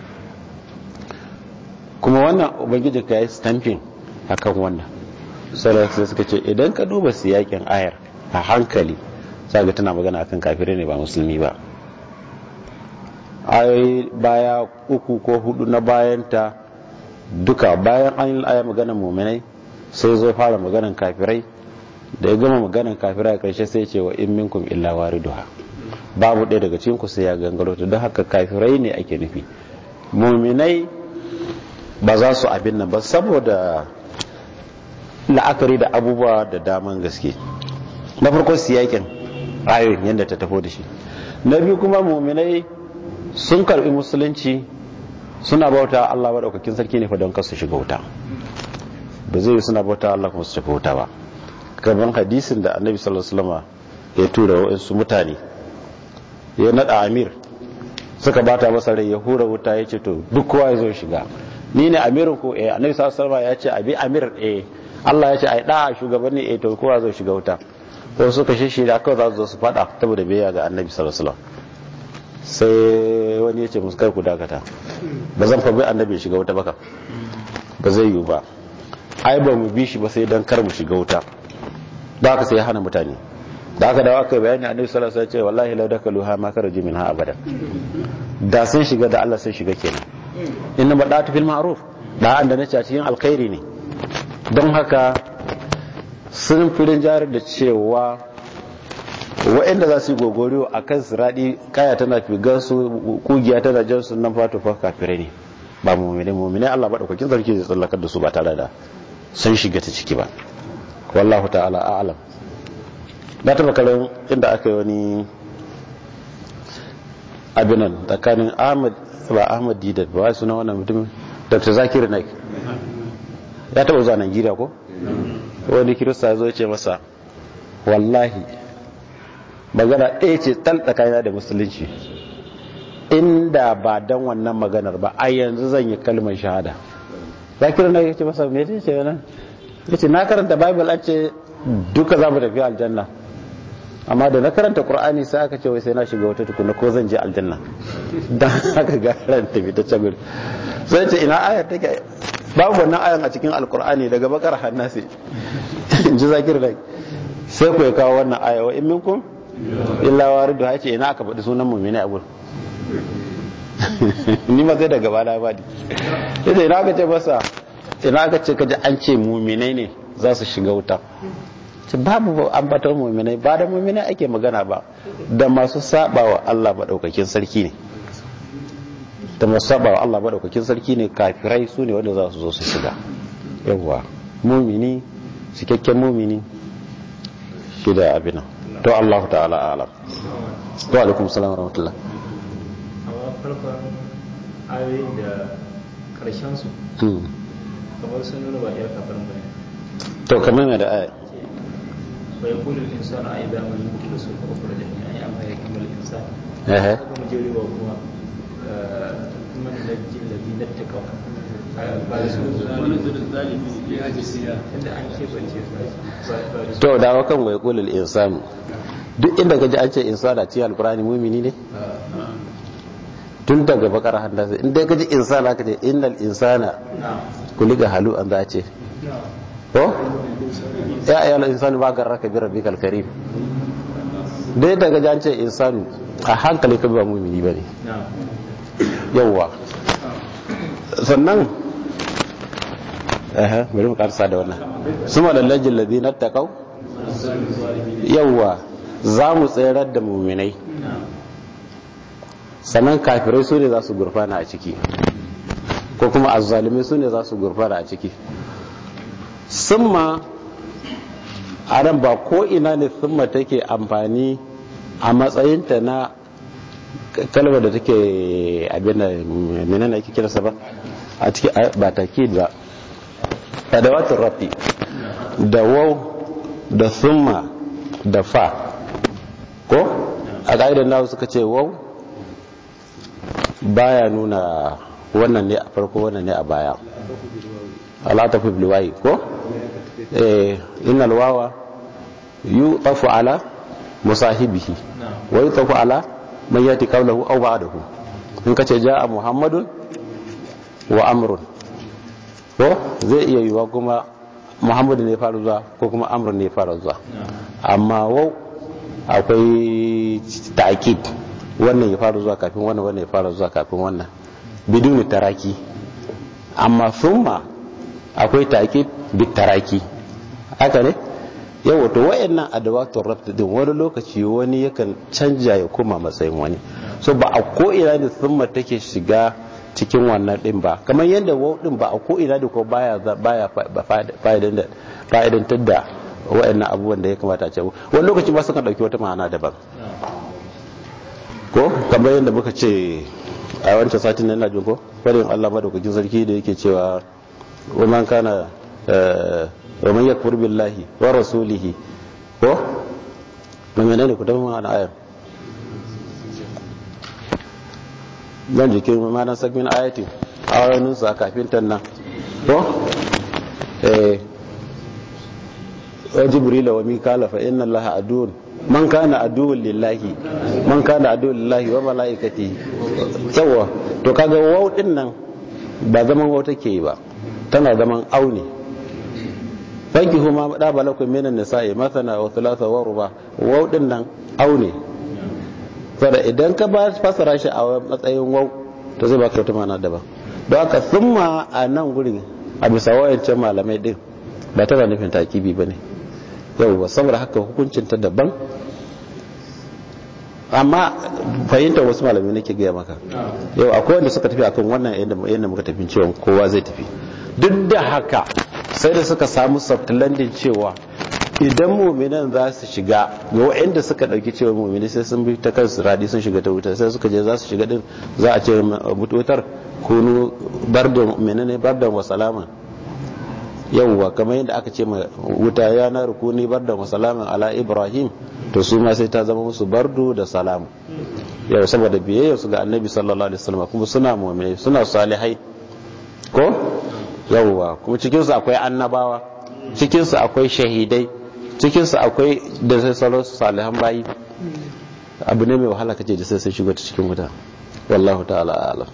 S1: kuma wannan ubangiji ka yi stamping akan wannan sai suka ce idan ka duba siyakin ayar a hankali za ga tana magana akan kafirai ne ba musulmi ba. ayoyi baya uku ko hudu na bayanta duka bayan an yi aya maganar mu'minai sai zo fara maganar kafirai, da ya gama maganar kafirai a karshe sai ce wa in minkum illa wariduha, babu ɗaya daga cikin ku sai ya gangaro ta. don haka kafirai ne ake nufi, mu'minai ba za su abin nan ba saboda la'akari da abubuwa da daman gaske. na farko siyakin ayoyin yadda ta tafo da shi, na biyu kuma mu'minai sun karbi musulunci suna bauta Allah madaukakin sarki ne fa don kasu shiga wuta, ba zai yi suna bauta Allah kuma su shiga wuta ba. kamar hadisin da annabi sallallahu alaihi wasallam ya tura wa'ansu mutane ya nada amir suka bata masa rai ya hura wuta ya ce to duk kowa ya zo shiga, ni ne amirin ko eh annabi sallallahu alaihi wasallam ya ce abi amir eh Allah ya ce ai da shugabanni eh to kowa zo shiga wuta, ko suka shishi da kawai za su zo su fada saboda biyayya ga annabi sallallahu alaihi wasallam. sai wani ya ce musu kai ku dakata, ba zan fa bi annabi shiga wuta ba, ba zai yi ba, ai ba mu bi shi ba sai dan kar mu shiga wuta. da aka sai ya hana mutane, da aka dawo aka bayani annabi sallallahu alaihi wasallam ya ce wallahi law dakaluha ma karaju minha abada, da sun shiga da Allah sai shiga kenan. inna badatu fil ma'ruf, da anda nace a cikin alkhairi ne. don haka sun firin jarar da cewa waɗanda za su yi gogoriyo a kan siraɗi, kaya tana figar su, kugiya tana jan su, nan fata fa kafirai ne ba mu'minai. mu'minai Allah madaukakin sarki zai tsallakar da su ba tare da sun shiga ta ciki ba. wallahu ta'ala a'lam. na taba kallon inda aka yi wani abinan tsakanin Ahmad ba Ahmad Didat ba, wai suna wannan mutum Dr. Zakir Naik, ya taba zuwa Najeriya ko wani kirista ya zo ya ce masa wallahi magana ɗaya ce tal tsakanina da musulunci, inda ba dan wannan maganar ba a yanzu zan yi kalmar shahada. Zakir Naik ya ce masa me ce ce wannan, ya ce na karanta Bible an ce duka za mu tafi aljanna, amma da na karanta Qur'ani sai aka ce wai sai na shiga wata tukuna ko zan je aljanna, dan haka ga karanta fita can gudu. sai ce ina ayar take, babu wannan ayan a cikin alkur'ani daga bakar hannasi in ji Zakir Naik. sai ku ya kawo wannan aya wa in minkum illa waridu, ha ce ina aka faɗi sunan mu'mini a gurin, ni ma sai daga bana ba di idan ina ka ce masa ina ka ce kaji an ce mu'minai ne za su shiga wuta ce babu ambaton mu'minai ba da mu'minai ake magana ba da masu sabawa Allah madaukakin sarki ne da masu sabawa Allah madaukakin sarki ne kafirai su ne wanda za su zo su shiga yawa mu'mini cikakken mu'mini shi da abin to Allah ta'ala alam wa alaikum salam wa rahmatullah
S2: amma farkon ayoyin da karshen su kamar sun nuna ba ya kafarin bane
S1: to kamar mai da aya
S2: wa yaqulu al-insanu a idha ma yumkinu sufa ukhrajani ay amma yakmul al-insan
S1: eh
S2: kuma jerewa kuma kuma najji alladhina taqaw ba su wani zuri zalimi ya ajisiya inda an kebance su
S1: to dawo kan wa yaqulu al-insanu duk inda kaji an ce insana ci alqur'ani mu'mini ne tun daga bakar handasa inda kaji insana kace innal insana kuliga halu an za ce ko ya ayyana insanu ba garraka bi rabbikal karim dai daga jan ce insanu a hankali ka ba mu'mini bane yawa sannan eh bari mu karsa da wannan suma lallajil ladina taqaw yawa za mu tsayar da mu'minai sannan kafirai su ne za su gurfana a ciki ko kuma azzalimai su ne za su gurfana a ciki summa a nan ba ko ina ne summa take amfani a matsayinta na kalmar da take abin da menene ake kira ba a ciki ba takid ba adawatul rafi da waw da summa da fa ko a ƙa'idar nawa suka ce waw baya nuna wannan ne a farko wannan ne a baya ala tafi bilwayi ko eh innal wawa yutafu ala musahibihi wa yutafu ala man yati qawluhu aw ba'dahu in kace jaa muhammadun wa amrun ko zai iya yiwa kuma muhammadu ne fara zuwa ko kuma amrun ne fara zuwa amma wau akwai ta'kid wannan ya fara zuwa kafin wannan wannan ya fara zuwa kafin wannan biduni taraki amma thumma akwai ta'kid bit taraki haka ne yawa to wayannan adawatul rabt din wani lokaci wani yakan canja ya koma matsayin wani so ba a ko ina ne thumma take shiga cikin wannan din ba kamar yadda waw din ba a ko ina da ko baya baya fa'idan da fa'idan tadda wayannan abubuwan da ya kamata a ce wani lokaci ba suka dauki wata ma'ana daban ko kamar yadda muka ce a wancan satin nan najin ko farin Allah madaukakin sarki da yake cewa wa man kana wa man yakfur billahi wa rasulihi ko mun menene ku tabbata ma'ana ayar dan jikin ma'anar sakmin ayatin ayoyin sa kafin tannan ko eh wa jibril wa mikala fa inna allaha adun man kana aduwwun lillahi man kana aduwwun lillahi wa malaikatihi yawa to kaga waw din nan ba zaman waw take yi ba tana zaman auni fanki huma da balakum minan nisa'i mathana wa thulatha wa ruba waw din nan auni saboda idan ka ba fasara shi a matsayin waw to zai baka wata ma'ana daban don haka thumma a nan gurin a bisa wayancan malamai din ba tana nufin takibi bane yauwa saboda haka hukuncin ta daban amma fahimtar wasu malamai nake gaya maka yau akwai wanda suka tafi akan wannan yadda muka tafi cewa kowa zai tafi duk da haka sai da suka samu subtlanding cewa idan mu'minan za su shiga ga waɗanda suka ɗauki cewa mu'mini sai sun bi ta kansu radi sun shiga ta wuta sai suka je za su shiga din za a ce wutar kunu bardan menene bardan wa salama yauwa kamar yadda aka ce wuta ya na rukuni bardan wa salaman ala ibrahim to su ma sai ta zama musu bardu da salamu yau saboda biyayya su ga annabi sallallahu alaihi wasallam kuma suna mu'mini suna salihai ko yauwa kuma cikin su akwai annabawa cikin su akwai shahidai cikin su akwai da sai salo salihan bayi abu ne mai wahala kace da sai sai shigo ta cikin wuta wallahu ta'ala a'lam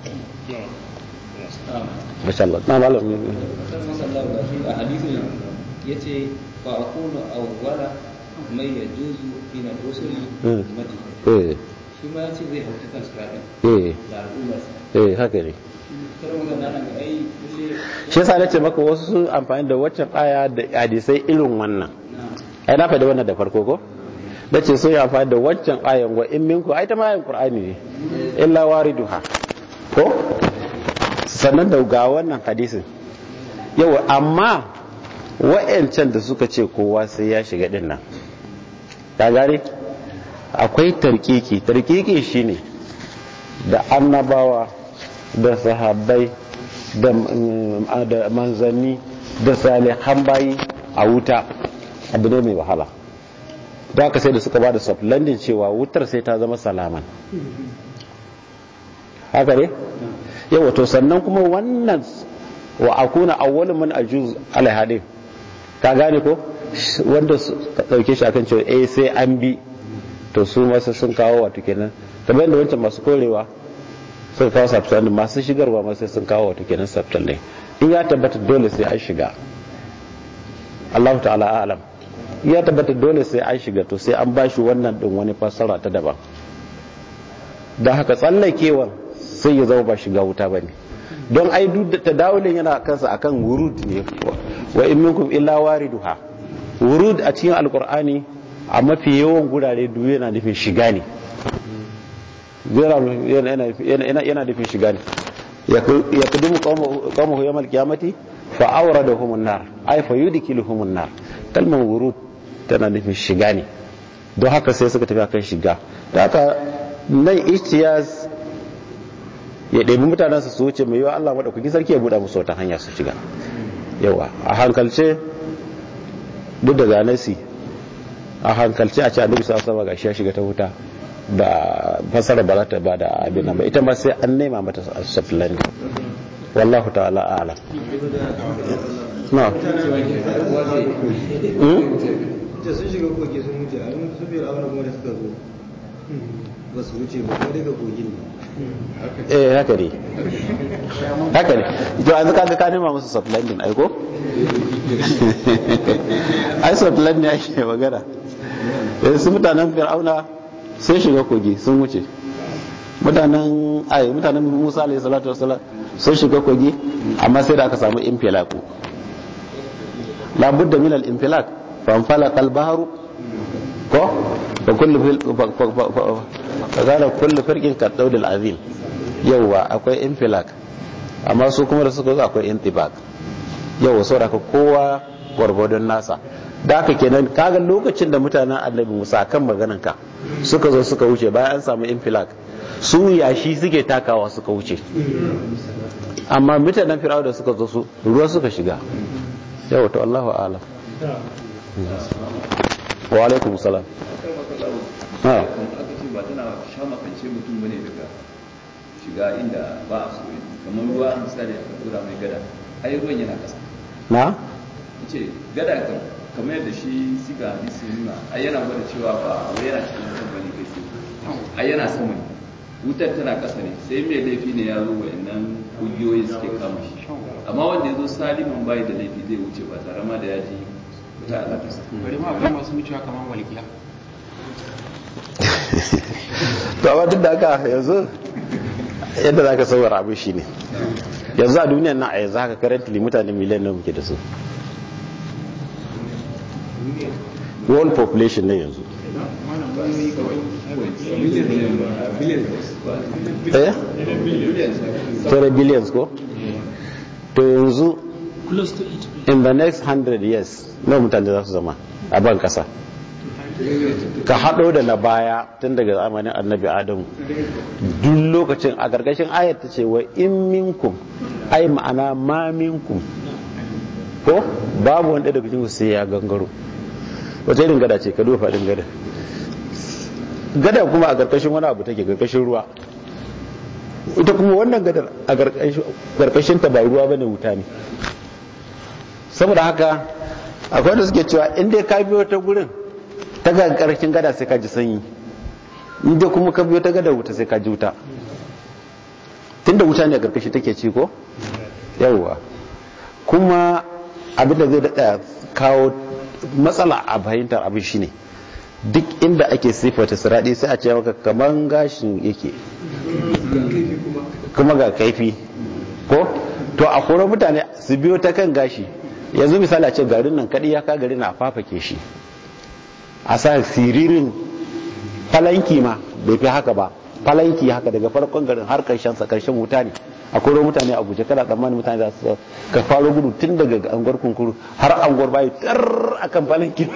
S1: masha Allah na malam
S3: a hadisin yace fa aqulu awwala mai yajuzu fi rusuli ummati shi ma ya ce zai hauta kan siraɗin
S1: eh
S3: da al'ummarsa
S1: eh haka ne
S3: kar magana nan ga ai lalle
S1: shi yasa nace maka wasu sun amfani da waccan aya da hadisai irin wannan ai na faɗi wannan da farko ko nace sun yi amfani da waccan ayan wa in minku ai ta ma ayan qur'ani ne illa wariduha ko sannan da ga wannan hadisin yau amma wa'ancan da suka ce kowa sai ya shiga din nan ka gane akwai tarkiki tarkiki shine da annabawa da sahabbai da manzanni da salihan bayi a wuta abu ne mai wahala da aka sai da suka ba da soft landing cewa wutar sai ta zama salaman haka ne yawa to sannan kuma wannan wa akuna awwalun man ajuz alhadin ka gane ko wanda ka dauke shi akan cewa eh sai an bi to su masu sun kawo wato kenan kamar yadda wancan masu korewa sun kawo substanding masu shigarwa masu sun kawo wato kenan substanding in ya tabbata dole sai an shiga Allah ta'ala a'lam in ya tabbata dole sai an shiga to sai an bashi wannan din wani fassara ta daban da haka tsallakewan sai ya zama ba shiga wuta bane don ai duk da tadawulin yana kansa akan wurud ne wa in minkum illa wariduha wurud a cikin alqur'ani a mafi yawan gurare duk yana nufin shiga ne yana nufin shiga ne ya kudumu qawmuhu yawmal qiyamati fa awradahum an-nar ay fa yudkhiluhum an-nar kalmar wurud tana nufin shiga ne don haka sai suka tafi akan shiga da haka nan ihtiyaz ya ɗebi mutanen su wuce mai yiwa Allah madaukaki sarki ya buɗa musu wata hanya su shiga yawa a hankalce duk da ganasi a hankalce a ce annabi sallallahu alaihi wasallam gashi ya shiga ta wuta da fasara ba za ta ba da abin nan ba ita ma sai an nema mata saflan wallahu ta'ala a'lam na
S4: ce sun shiga kogi sun wuce a yin su bai auna kuma da suka zo ba su wuce ba kuma daga kogin ne
S1: eh haka ne haka ne to an zaka ka nema musu soft landing ai ko ai soft landing ake magana eh su mutanen fir'auna sai shiga kogi sun wuce mutanen ai mutanen Musa alayhi salatu wassalam sun shiga kogi amma sai da aka samu infilaq la budda min al infilaq fa anfalaqa al bahru ko fa kullu fa kullu firqin ka dawdil azim yawa akwai infilaq amma su kuma da suka zo akwai intibaq yawa saboda kowa gwargwadon nasa da haka kenan kaga lokacin da mutanen annabi Musa kan maganan ka suka zo suka wuce bayan an samu infilaq su yashi suke takawa suka wuce amma mutanen fir'auna da suka zo su ruwa suka shiga yawa to Allahu a'lam wa alaikum salam ha
S5: ba tana sha makance mutum bane daga shiga inda ba a so kamar ruwa misali a tura mai gada ai ruwan yana kasa
S1: na
S5: ce gada kan kamar yadda shi siga hadisi nuna ai yana gwada cewa ba wai yana cikin wutan bane kai sai ai yana sama ne wutar tana kasa ne sai mai laifi ne ya zo wa'annan kungiyoyi suke kama shi amma wanda ya zo saliman bai da laifi zai wuce ba tare ma da ya ji wuta a kasa
S2: bari ma akwai masu wucewa kamar walƙiya
S1: to amma duk da haka yanzu yadda za ka sauwar abin shi ne yanzu a duniyan nan a yanzu haka currently mutane miliyan na muke da su world population ne yanzu eh three billions ko to yanzu in the next hundred years na mutane za su zama a ban kasa ka haɗo da na baya tun daga zamanin annabi adamu duk lokacin a gargashin ayat ta ce wa in minkum ai ma'ana ma minkum ko babu wanda daga cikin sai ya gangaro wata irin gada ce ka duba faɗin gada gada kuma a gargashin wani abu take gargashin ruwa ita kuma wannan gadar a gargashin ta ba ruwa bane wuta ne saboda haka akwai wanda suke cewa in dai ka biyo ta gurin ta ga karshen gada sai ka ji sanyi inda kuma ka biyo ta gada wuta sai ka ji wuta tunda wuta ne a karkashi take ci ko yawwa kuma abinda zai daɗa kawo matsala a fahimtar abin shine duk inda ake sifata siradi sai a ce maka kaman gashin yake kuma ga kaifi ko to a koro mutane su biyo ta kan gashi yanzu misali a ce garin nan kadai ya ka garin a fafake shi a sa siririn falanki ma bai fi haka ba falanki haka daga farkon garin har karshen sa karshen wuta ne a koro mutane a guje kada tsammani mutane za su ka faro gudu tun daga anguwar kunkuru har anguwar bayi tar akan falanki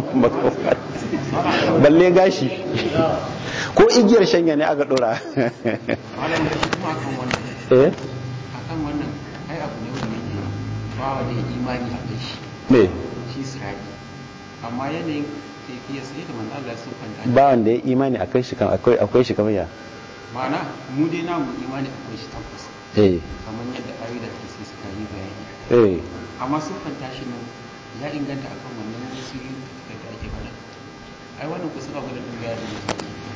S1: balle gashi ko igiyar shanya ne aka dora eh
S3: akan wannan ai abu ne wanda yake ba wa da imani a kai shi
S1: me
S3: shi siraki amma yanayin kaifiyar sai da manzo Allah ya sufanta
S1: ba wanda ya imani akai shi kan akwai akwai shi kamar ya
S3: ma'ana mu dai namu imani akwai shi tabbas
S1: eh
S3: kamar yadda ayoyi da hadisi suka yi bayani
S1: eh
S3: amma sufanta shi nan ya inganta akan wannan wasu da ake faɗa ai wannan kusa ba gudan din bayani ne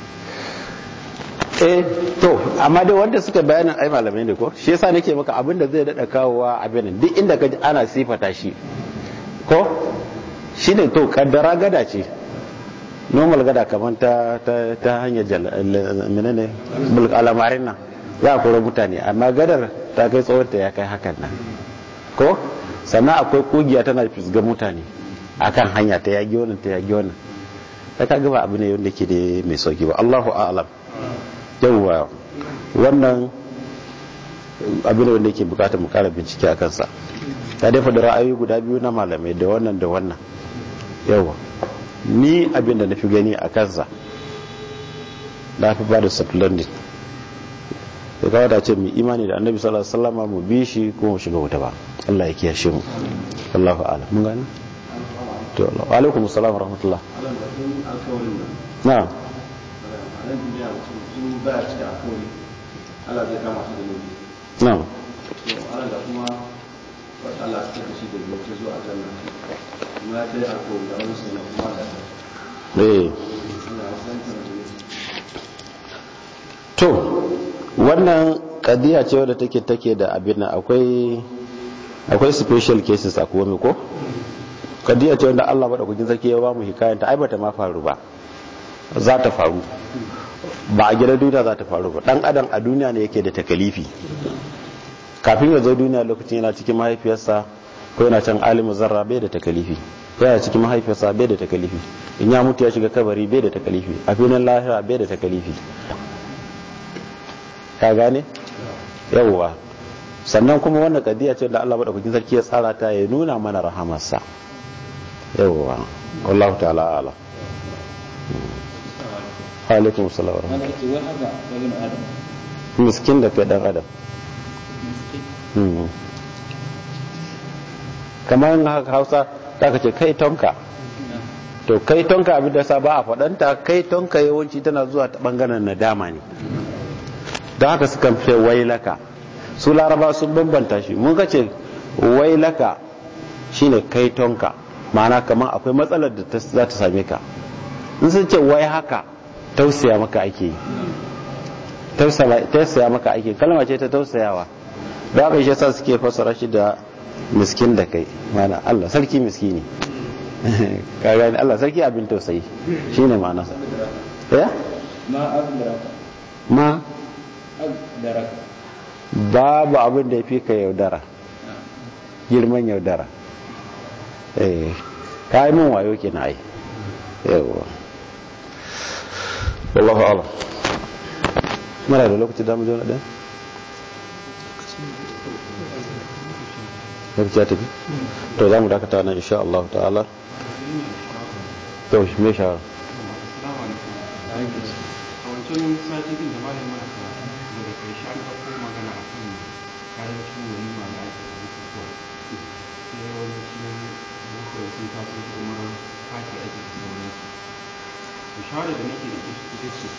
S1: eh to amma dai wanda suka bayanin ai malamai ne ko shi yasa nake maka abin da zai dada kawowa abin duk inda ka ji ana sifata shi ko shine to kaddara gada ce normal gada kamar ta ta, ta hanyar menene bulk alamarin nan za a koro mutane amma gadar ta kai tsawon ta ya kai hakan nan ko sannan akwai kugiya tana fisga mutane akan hanya ta yagi wannan ta yagi wannan ta kaga ba abu ne wanda ke da mai sauki ba Allahu a'lam yawwa wannan abin wanda yake bukatar mu kara bincike a kansa ta dafa da ra'ayoyi guda biyu na malamai da wannan da wannan yawwa ni abin da na fi gani a kansa na fi ba da splendid ya kawo da ce mu imani da annabi sallallahu alaihi wasallam mu bi shi ko mu shiga wuta ba Allah ya kiyashe mu Allahu a'lam mun gane to wa alaikum assalam wa rahmatullah na'am
S6: baya cika alkawari Allah zai kama su da laifi
S1: na'am
S6: to Allah da kuma wata Allah su tafi shi da lokaci zuwa aljanna kuma ya kai alkawari da wani sai na kuma da
S1: eh
S6: Allah san ta da
S1: to wannan kadiya ce wadda take take da abin nan akwai akwai special cases a kuma ko kadiya ce wanda Allah madaukakin sarki ya ba mu hikayanta ai bata ma faru ba za ta faru ba a gidan duniya za ta faru ba dan adam a duniya ne yake da takalifi kafin ya zo duniya lokacin yana cikin mahaifiyarsa ko yana can alimu zarra bai da takalifi yana cikin mahaifiyarsa bai da takalifi in ya mutu ya shiga kabari bai da takalifi a filin lahira bai da takalifi ka gane yawwa sannan kuma wannan kadiya ce da Allah madaukakin sarki ya tsara ta ya nuna mana rahamarsa yawwa wallahu ta'ala ala alaikum salam wa
S3: wanda ke wai haka ibn adam
S1: miskin da kai dan adam kamar haka Hausa ta ce kai tonka to kai tonka abin da sa ba a faɗanta kai tonka yawanci tana zuwa ta bangaren nadama ne don haka sukan fi wailaka su laraba sun bambanta shi mun ka ce wailaka shine kai tonka ma'ana kamar akwai matsalar da za ta same ka in sun ce wai haka tausaya maka ake yi tausaya maka ake kalma ce ta tausayawa da haka shi yasa suke fassara shi da miskin da kai mana Allah sarki miskini ka gani Allah sarki abin tausayi shine ma'ana sa eh
S3: ma abdaraka
S1: ma
S3: abdaraka
S1: babu abin da yafi ka yaudara girman yaudara eh kai mun wayo kenan ai yawa wallahu a'lam mara da lokaci da mu zo na ɗaya lokaci ya tafi to za mu dakata nan insha Allah ta'ala to shi me shawara
S3: assalamu alaikum a wancan sati din da malamin mana karatu daga karshe an ɗauko magana a kan kayan cin walima da ake a bukukuwa sai yawancin bukukuwa sun taso kuma fati ake da sauransu to shawara da nake da ita ce